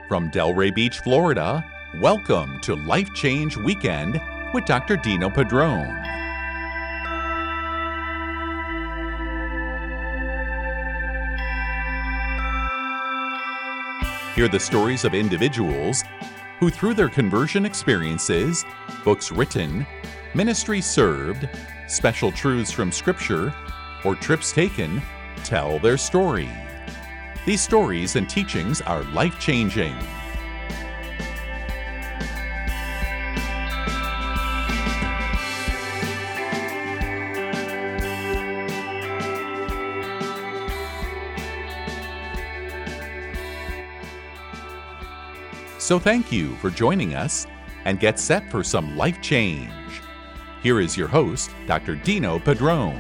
From Delray Beach, Florida, welcome to Life Change Weekend with Dr. Dino Padrone. Hear the stories of individuals who, through their conversion experiences, books written, ministry served, special truths from Scripture, or trips taken, tell their story. These stories and teachings are life-changing. So thank you for joining us, and get set for some life change. Here is your host, Dr. Dino Padrone.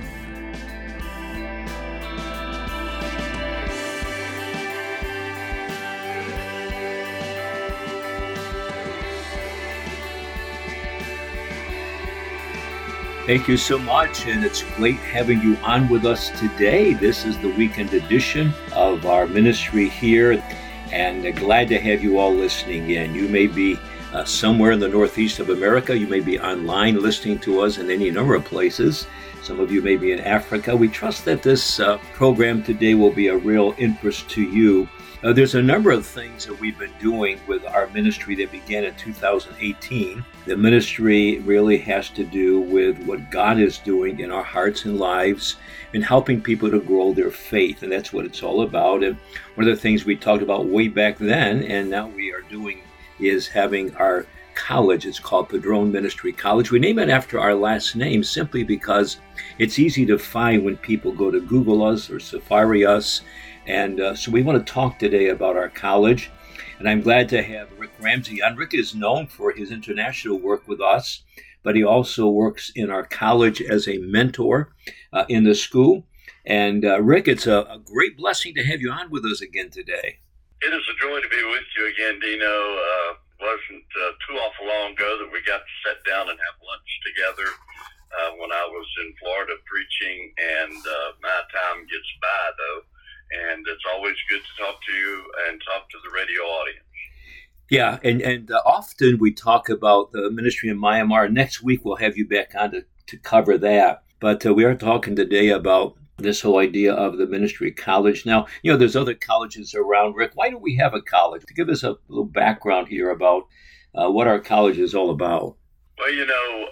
Thank you so much, and it's great having you on with us today. This is the weekend edition of our ministry here, and glad to have you all listening in. You may be somewhere in the northeast of America. You may be online listening to us in any number of places. Some of you may be in Africa. We trust that this program today will be a real interest to you. There's a number of things that we've been doing with our ministry that began in 2018. The ministry really has to do with what God is doing in our hearts and lives and helping people to grow their faith. And that's what it's all about. And one of the things we talked about way back then, and now we are doing, is having our college. It's called Padrone Ministry College. We name it after our last name simply because it's easy to find when people go to Google us or Safari us. And so we want to talk today about our college. And I'm glad to have Rick Ramsey on. Rick is known for his international work with us, but he also works in our college as a mentor in the school. And Rick, it's a great blessing to have you on with us again today. It is a joy to be with you again, Dino. Wasn't too awful long ago that we got to sit down and have lunch together when I was in Florida preaching, and my time gets by, though. And it's always good to talk to you and talk to the radio audience. Yeah, and often we talk about the ministry in Myanmar. Next week we'll have you back on to cover that. But we are talking today about this whole idea of the ministry college. Now, you know, there's other colleges around. Rick, why do we have a college? To give us a little background here about what our college is all about. Well, you know,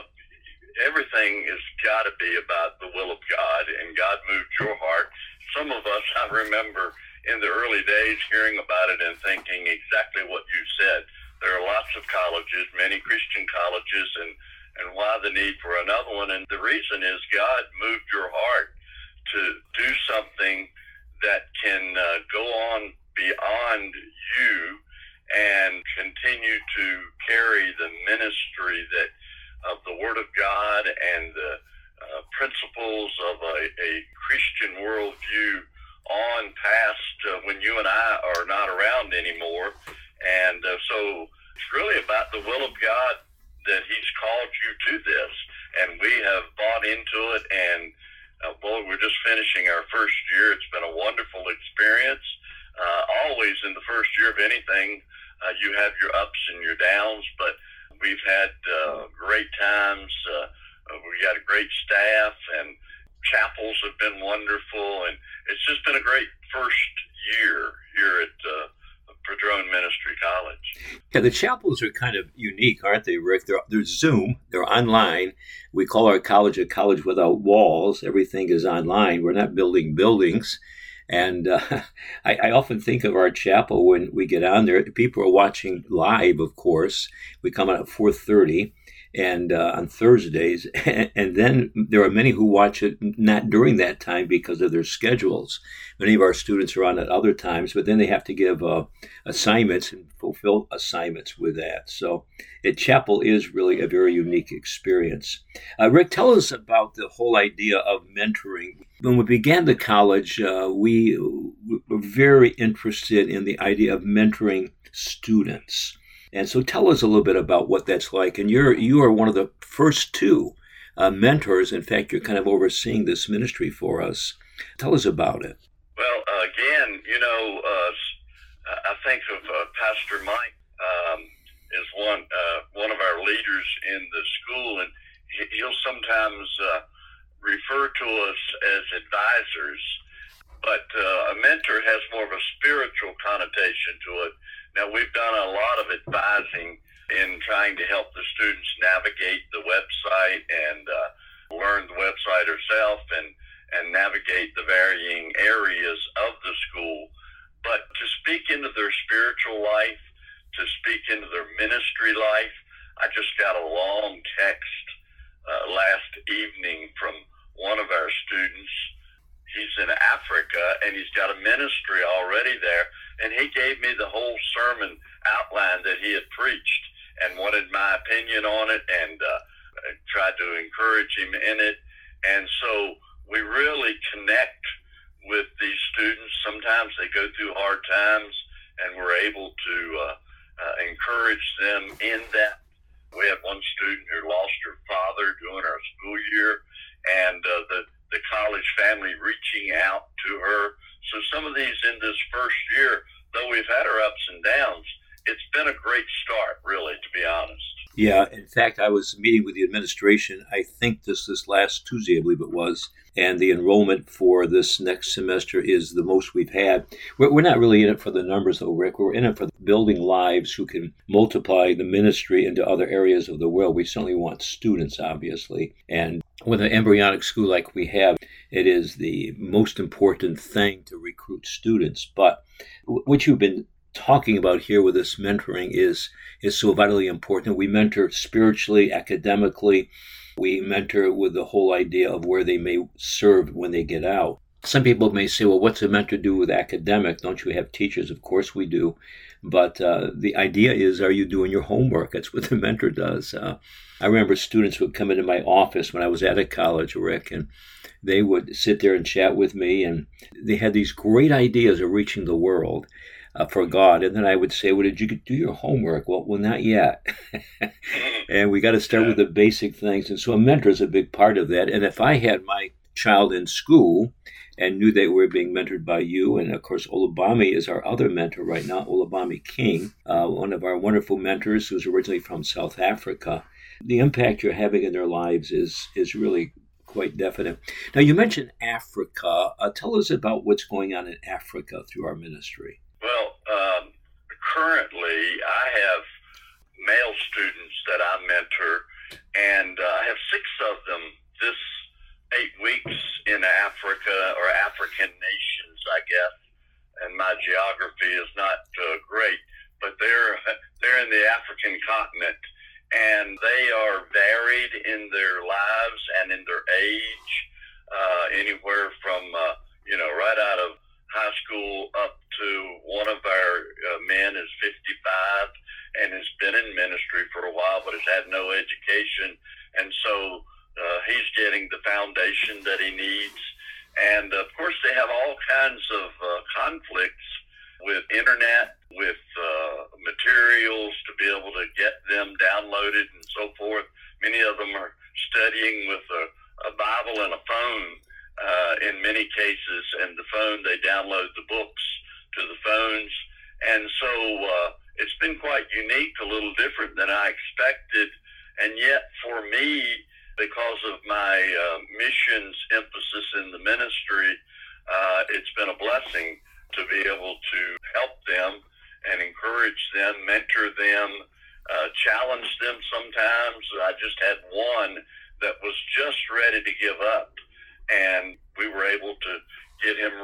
everything has got to be about the will of God, and God moved your heart. Some of us, I remember in the early days hearing about it and thinking exactly what you said. There are lots of colleges, many Christian colleges, and why the need for another one? And the reason is God moved your heart to do something that can go on beyond you and continue to carry the ministry of the Word of God and the principles of a Christian worldview on past when you and I are not around anymore. And so it's really about the will of God that He's called you to this. And we have bought into it. And boy, we're just finishing our first year. It's been a wonderful experience. Always in the first year of anything, you have your ups and your downs, but we've had great times. We got a great staff, and chapels have been wonderful, and it's just been a great first year here at Padrone Ministry College. Yeah, the chapels are kind of unique, aren't they, Rick? They're Zoom, they're online. We call our college a college without walls. Everything is online. We're not building buildings. And I often think of our chapel when we get on there. People are watching live, of course. We come on at 4:30. And on Thursdays, and then there are many who watch it not during that time because of their schedules. Many of our students are on at other times, but then they have to give assignments and fulfill assignments with that. So chapel is really a very unique experience. Rick, tell us about the whole idea of mentoring. When we began the college, we were very interested in the idea of mentoring students. And so tell us a little bit about what that's like. And you are one of the first two mentors. In fact, you're kind of overseeing this ministry for us. Tell us about it. Well, again, I think of Pastor Mike as one of our leaders in the school, and he'll sometimes refer to us as advisors, but a mentor has more of a spiritual connotation to it. Now, we've done a lot of advising in trying to help the students navigate the website and learn the website herself and navigate the varying areas of the school. But to speak into their spiritual life, to speak into their ministry life, I just got a long text last evening from one of our students. He's in Africa, and he's got a ministry already there, and he gave me the whole sermon outline that he had preached and wanted my opinion on it, and tried to encourage him in it. And so we really connect with these students. Sometimes they go through hard times, and we're able to encourage them in that. We had one student who lost her father during our school year, and the college family reaching out to her. So some of these in this first year, though we've had our ups and downs, it's been a great start, really, to be honest. Yeah, in fact, I was meeting with the administration, I think this last Tuesday, I believe it was, and the enrollment for this next semester is the most we've had. We're not really in it for the numbers, though, Rick. We're in it for building lives who can multiply the ministry into other areas of the world. We certainly want students, obviously. And with an embryonic school like we have, it is the most important thing to recruit students. But what you've been talking about here with this mentoring is so vitally important. We mentor spiritually, academically. We mentor with the whole idea of where they may serve when they get out. Some people may say, well, what's a mentor do with academic? Don't you have teachers? Of course we do. But the idea is, are you doing your homework? That's what the mentor does. I remember students would come into my office when I was at a college, Rick, and they would sit there and chat with me, and they had these great ideas of reaching the world for God. And then I would say, well, did you do your homework? Well, not yet. And we got to start with the basic things. And so a mentor is a big part of that. And if I had my child in school and knew they were being mentored by you, and of course, Olubami is our other mentor right now, Olubami King, one of our wonderful mentors who's originally from South Africa, the impact you're having in their lives is really quite definite. Now, you mentioned Africa. Tell us about what's going on in Africa through our ministry. Well, currently I have male students that I mentor, and I have 6 of them this 8 weeks in Africa, or African nations, I guess. And my geography is not great, but they're in the African continent, and they are varied in their lives and in their age, anywhere from right out of high school up to one of our men is 55 and has been in ministry for a while but has had no education, and so he's getting the foundation that he needs. And of course they have all kinds of conflicts with internet, with materials to be able to get them downloaded and so forth. Many of them are studying with a Bible and a phone in many cases, and the phone, they download the books to the phones. And so it's been quite unique, a little different than I expected. And yet for me, because of my missions emphasis in the ministry, it's been a blessing to be able to help them and encourage them, mentor them, challenge them sometimes. I just had one that was just ready to give up, and we were able to get him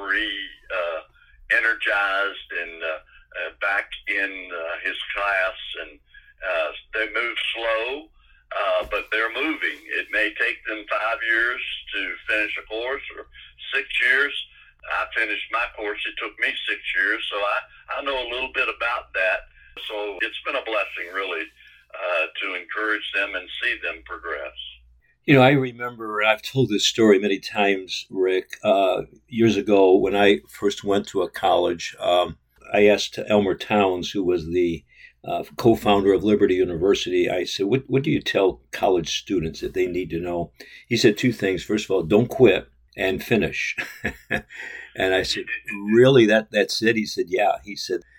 energized and back in his class. And they move slow, but they're moving. It may take them 5 years to finish a course, or 6 years. I finished my course. It took me 6 years, so I know a little bit about that. So it's been a blessing, really, to encourage them and see them progress. You know, I remember, I've told this story many times, Rick, years ago when I first went to a college. I asked Elmer Towns, who was the co-founder of Liberty University, I said, what do you tell college students that they need to know? He said 2 things. First of all, don't quit, and finish. And I said, really, that's it? He said, yeah. He said,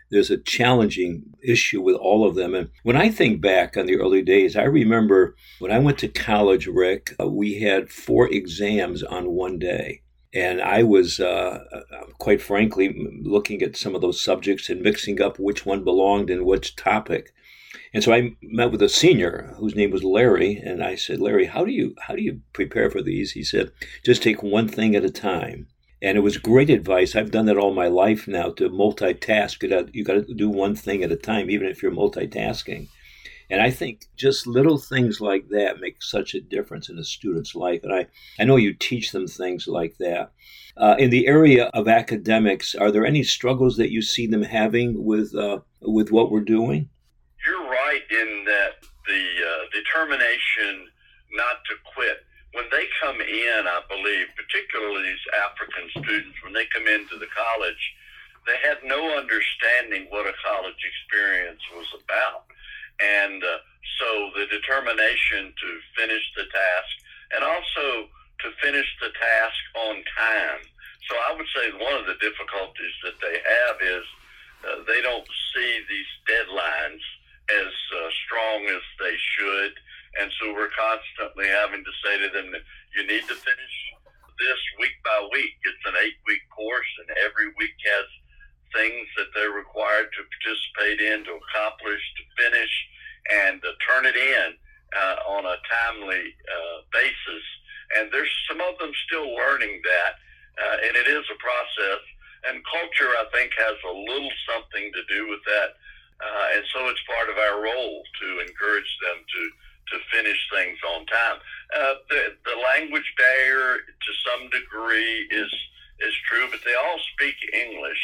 there's a challenging issue with all of them. And when I think back on the early days, I remember when I went to college, Rick, we had 4 exams on one day. And I was, quite frankly, looking at some of those subjects and mixing up which one belonged in which topic. And so I met with a senior whose name was Larry, and I said, Larry, how do you prepare for these? He said, just take one thing at a time. And it was great advice. I've done that all my life now, to multitask. You got to do one thing at a time, even if you're multitasking. And I think just little things like that make such a difference in a student's life. And I know you teach them things like that. In the area of academics, are there any struggles that you see them having with what we're doing? You're right in that the determination not to quit. When they come in, I believe, particularly these African students, when they come into the college, they had no understanding what a college experience was about. And so the determination to finish the task, and also to finish the task on time. So I would say one of the difficulties that they have is they don't see these deadlines as strong as they should. And so we're constantly having to say to them that you need to finish this week by week. It's an 8-week course, and every week has things that they're required to participate in, to accomplish, to finish, and to turn it in on a timely basis. And there's some of them still learning that, and it is a process. And culture, I think, has a little something to do with that. And so it's part of our role to encourage them to finish things on time. The language barrier, to some degree, is true, but they all speak English,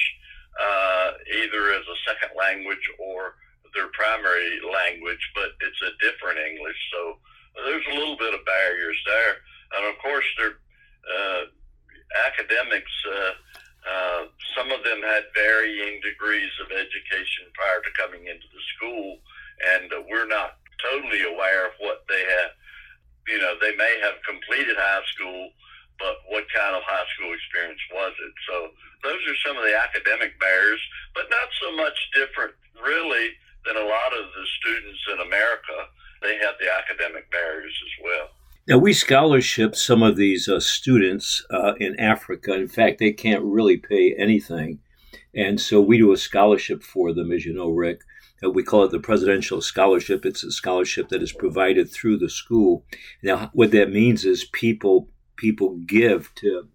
either as a second language or their primary language, but it's a different English. So there's a little bit of barriers there. And of course, academics, some of them had varying degrees of education prior to coming into the school, and we're not totally aware of what they have. You know, they may have completed high school, but what kind of high school experience was it? So those are some of the academic barriers, but not so much different, really, than a lot of the students in America. They have the academic barriers as well. Now, we scholarship some of these students in Africa. In fact, they can't really pay anything. And so we do a scholarship for them, as you know, Rick. We call it the Presidential Scholarship. It's a scholarship that is provided through the school. Now, what that means is people give to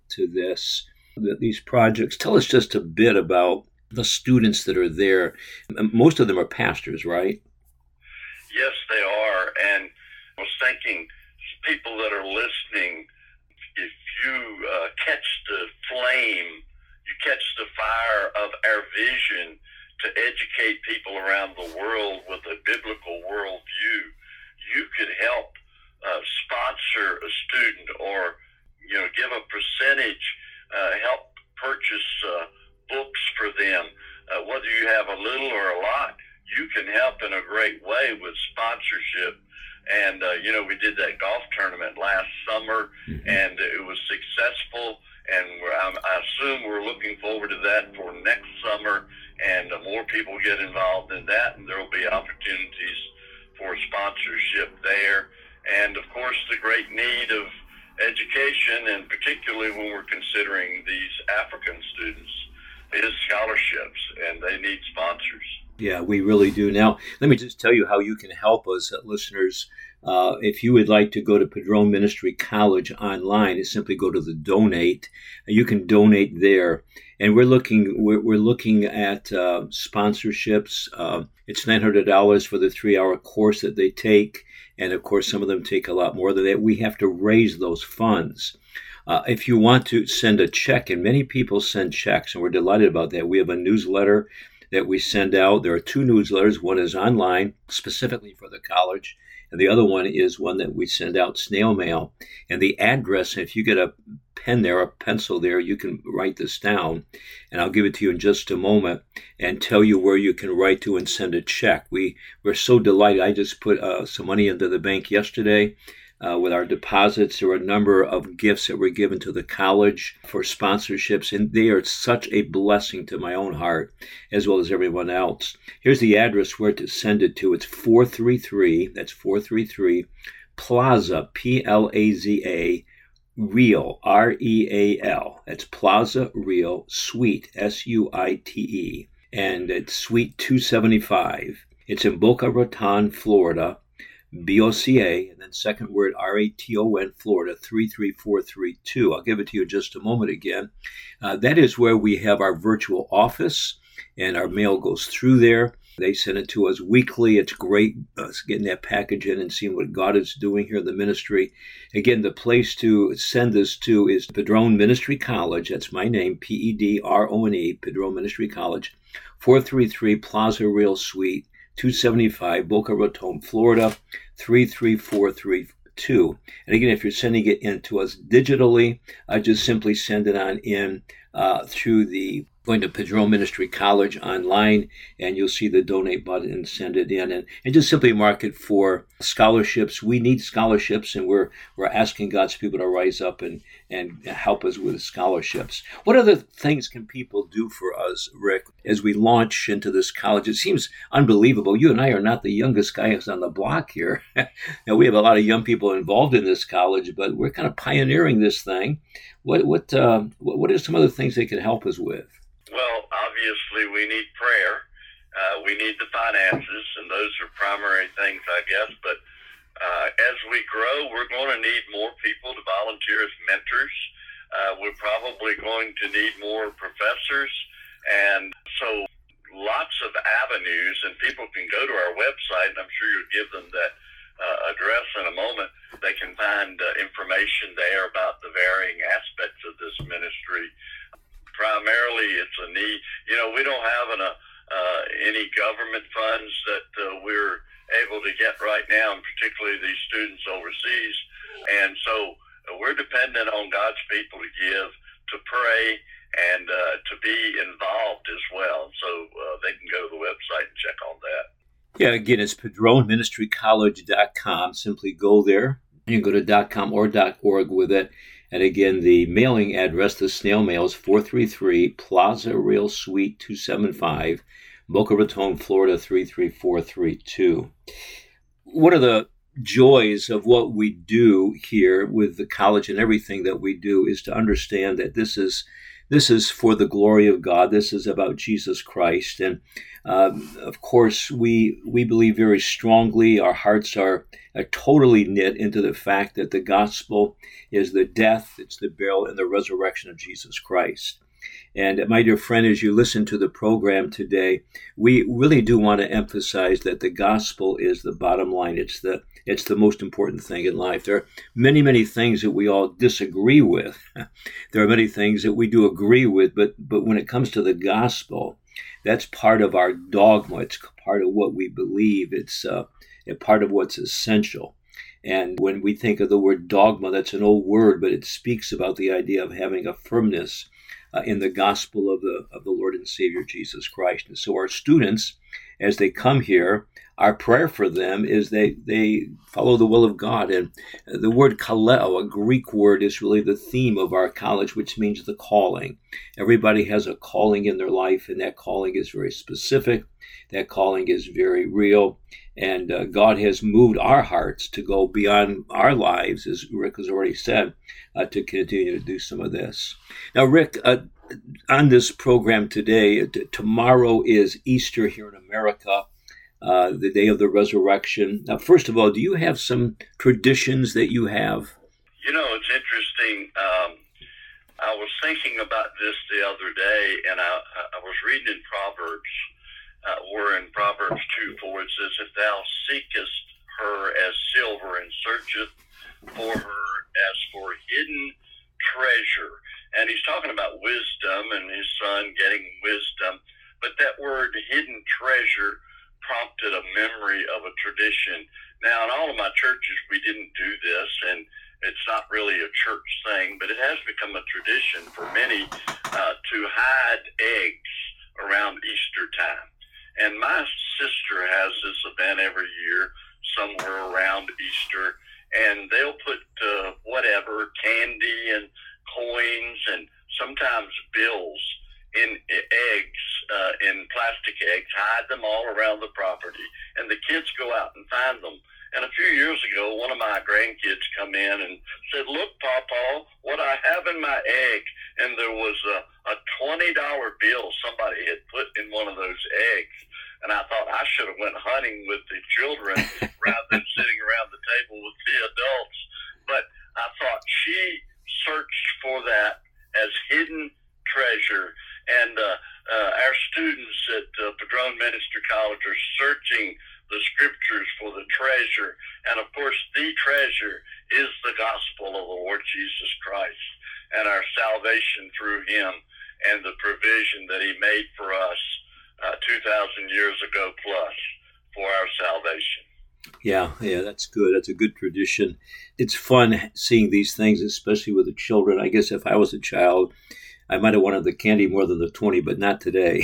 these projects. Tell us just a bit about the students that are there. Most of them are pastors, right? Yes, they are. And I was thinking, people that are listening, if you catch the flame, you catch the fire of our vision to educate people around the world with a biblical worldview, you could help sponsor a student, or give a percentage, help purchase books for them. Whether you have a little or a lot, you can help in a great way with sponsorship. And, we did that golf tournament last summer, and it was successful. And I assume we're looking forward to that for next summer, and more people get involved in that, and there will be opportunities for sponsorship there. And, of course, the great need of education, and particularly when we're considering these African students, is scholarships, and they need sponsors. Yeah, we really do. Now, let me just tell you how you can help us, listeners. If you would like to go to Padron Ministry College online, you simply go to the donate. You can donate there. And we're looking at sponsorships. It's $900 for the 3-hour course that they take. And of course, some of them take a lot more than that. We have to raise those funds. If you want to send a check, and many people send checks, and we're delighted about that. We have a newsletter that we send out. There are 2 newsletters. One is online, specifically for the college, and the other one is one that we send out snail mail. And the address, if you get a pen there, a pencil there, you can write this down, and I'll give it to you in just a moment and tell you where you can write to and send a check. We're so delighted. I just put some money into the bank yesterday. with our deposits. There were a number of gifts that were given to the college for sponsorships, and they are such a blessing to my own heart as well as everyone else. Here's the address where to send it to. It's 433, that's 433 Plaza, Plaza, Real, Real. That's Plaza Real Suite, Suite. And it's Suite 275. It's in Boca Raton, Florida, BOCA, and then second word RATON, Florida, 33432. I'll give it to you in just a moment again. That is where we have our virtual office, and our mail goes through there. They send it to us weekly. It's great getting that package in and seeing what God is doing here in the ministry. Again, the place to send this to is Padron Ministry College. That's my name, Pedrone, Padron Ministry College, 433 Plaza Real Suite, 275 Boca Raton, Florida, 33432. And again, if you're sending it in to us digitally, just simply send it on in through going to Padron Ministry College online, and you'll see the donate button and send it in. And just simply mark it for scholarships. We need scholarships, and we're asking God's people to rise up and help us with scholarships. What other things can people do for us, Rick, as we launch into this college? It seems unbelievable. You and I are not the youngest guys on the block here. Now, we have a lot of young people involved in this college, but we're kind of pioneering this thing. What are some other things they can help us with? Well, obviously, we need prayer. We need the finances, and those are primary things, I guess. But as we grow, we're going to need more people to volunteer as mentors. We're probably going to need more professors. And so lots of avenues, and people can go to our website, and I'm sure you'll give them that address in a moment. They can find information there about the varying aspects of this ministry. Primarily, it's a need. We don't have any government funds that we're able to get right now, and particularly these students overseas. And so we're dependent on God's people to give, to pray, and to be involved as well. So they can go to the website and check on that. Yeah, again, it's PadronMinistryCollege.com. Simply go there. You can go to .com or .org with it. And again, the mailing address, the snail mail, is 433 Plaza Real Suite 275, Boca Raton, Florida, 33432. One of the joys of what we do here with the college and everything that we do is to understand that this is for the glory of God. This is about Jesus Christ. And of course, we believe very strongly, our hearts are totally knit into the fact that the gospel is the death, it's the burial, and the resurrection of Jesus Christ. And my dear friend, as you listen to the program today, we really do want to emphasize that the gospel is the bottom line. It's the most important thing in life. There are many, many things that we all disagree with. There are many things that we do agree with, but when it comes to the gospel, that's part of our dogma. It's part of what we believe. It's a part of what's essential. And when we think of the word dogma, that's an old word, but it speaks about the idea of having a firmness in the gospel of the Lord and Savior Jesus Christ. And so our students, as they come here, our prayer for them is they follow the will of God. And the word kaleo, a Greek word, is really the theme of our college, which means the calling. Everybody has a calling in their life, and that calling is very specific. That calling is very real. And God has moved our hearts to go beyond our lives, as Rick has already said, to continue to do some of this. Now, Rick, on this program today, tomorrow is Easter here in America, the day of the resurrection. Now, first of all, do you have some traditions that you have? It's interesting. I was thinking about this the other day, and I was reading in Proverbs. We're in Proverbs 2:4. It says, "If thou seekest her as silver and searcheth for her as for hidden treasure." And he's talking about wisdom and his son getting wisdom. But that word hidden treasure prompted a memory of a tradition. Now, in all of my churches, we didn't do this, and it's not really a church thing, but it has become a tradition for many to hide eggs around Easter time. And my sister has this event every year, somewhere around Easter, and they'll put whatever, candy and coins and sometimes bills in eggs, in plastic eggs, hide them all around the property, and the kids go out and find them. And a few years ago, one of my grandkids come in and said, "Look, Pawpaw, what I have in my egg." And there was a $20 bill somebody had put in one of those eggs. And I thought I should have went hunting with the children rather than sitting around the table with the adults. But I thought she searched for that as hidden treasure. And our students at Padrone Ministry College are searching the scriptures for the treasure. And of course, the treasure is the gospel of the Lord Jesus Christ and our salvation through him and the provision that he made for us 2,000 years ago plus for our salvation. Yeah, that's good. That's a good tradition. It's fun seeing these things, especially with the children. I guess if I was a child, I might have wanted the candy more than the 20, but not today.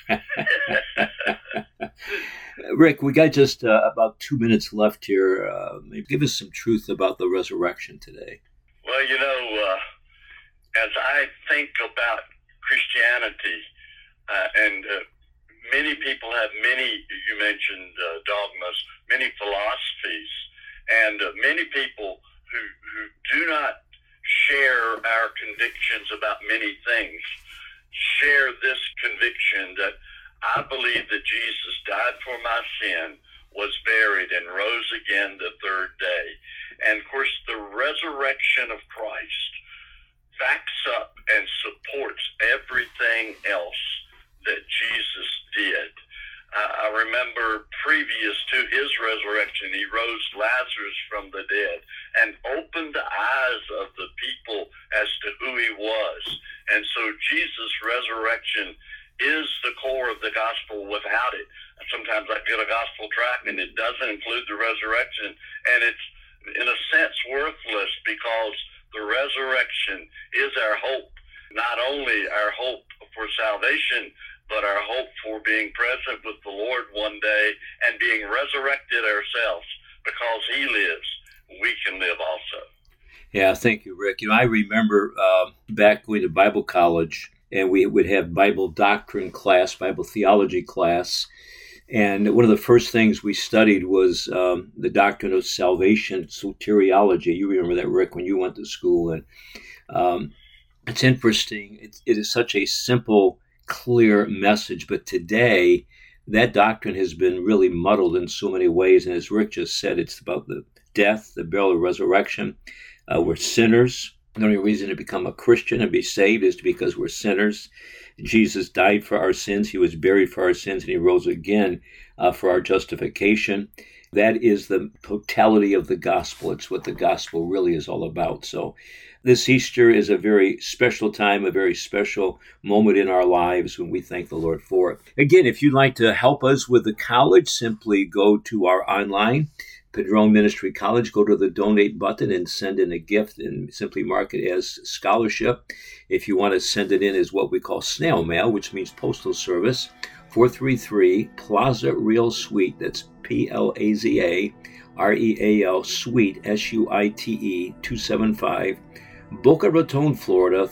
Rick, we got just about 2 minutes left here. Maybe give us some truth about the resurrection today. Well, as I think about Christianity, and many people have you mentioned dogmas, many philosophies, and many people who do not share our convictions about many things, share this conviction that I believe that Jesus died for my sin, was buried, and rose again the third day. And of course, the resurrection of Christ backs up and supports everything else that Jesus did. I remember previous to his resurrection, he rose Lazarus from the dead and opened the eyes of the people as to who he was. And so Jesus' resurrection is the core of the gospel. Without it, sometimes I get a gospel tract and it doesn't include the resurrection, and it's in a sense worthless, because the resurrection is our hope, not only our hope for salvation, but our hope for being present with the Lord one day and being resurrected ourselves. Because he lives, we can live also. Yeah, thank you, Rick. I remember back going to Bible college, and we would have Bible doctrine class, Bible theology class. And one of the first things we studied was the doctrine of salvation, soteriology. You remember that, Rick, when you went to school. And it's interesting. It is such a simple, clear message. But today, that doctrine has been really muddled in so many ways. And as Rick just said, it's about the death, the burial, the resurrection. We're sinners. The only reason to become a Christian and be saved is because we're sinners. Jesus died for our sins. He was buried for our sins, and he rose again for our justification. That is the totality of the gospel. It's what the gospel really is all about. So this Easter is a very special time, a very special moment in our lives when we thank the Lord for it. Again, if you'd like to help us with the college, simply go to our online Padrone Ministry College, go to the donate button and send in a gift and simply mark it as scholarship. If you want to send it in as what we call snail mail, which means postal service, 433 Plaza Real Suite, that's Plaza Real Suite, SUITE 275, Boca Raton, Florida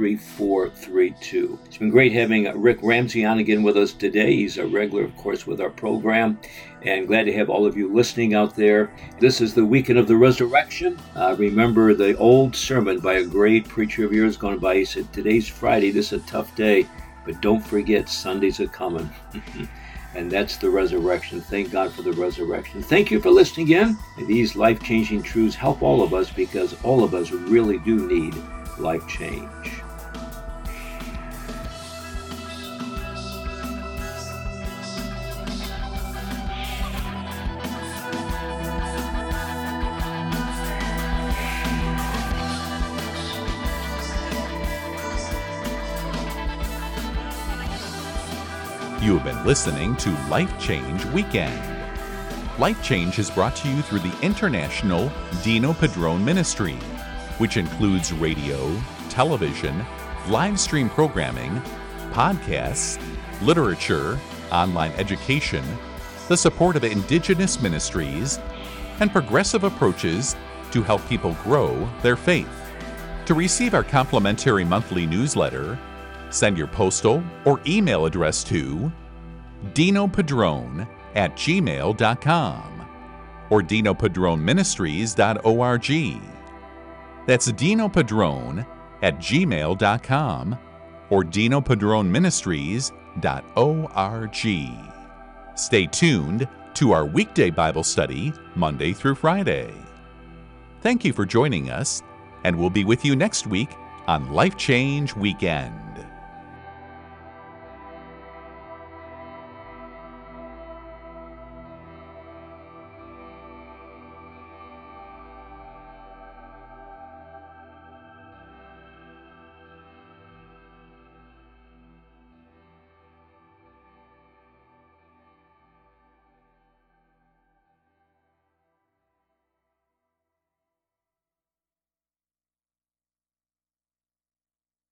33432. It's been great having Rick Ramsey on again with us today. He's a regular, of course, with our program, and glad to have all of you listening out there. This is the weekend of the resurrection. Remember the old sermon by a great preacher of years gone by. He said, "Today's Friday, this is a tough day, but don't forget Sundays are coming." And that's the resurrection. Thank God for the resurrection. Thank you for listening in. And these life-changing truths help all of us, because all of us really do need life change. You have been listening to Life Change Weekend. Life Change is brought to you through the International Dino Padrone Ministry, which includes radio, television, live stream programming, podcasts, literature, online education, the support of indigenous ministries, and progressive approaches to help people grow their faith. To receive our complimentary monthly newsletter, send your postal or email address to dinopadrone@gmail.com or dinopadroneministries.org. That's dinopadrone@gmail.com or dinopadroneministries.org. Stay tuned to our weekday Bible study Monday through Friday. Thank you for joining us, and we'll be with you next week on Life Change Weekend.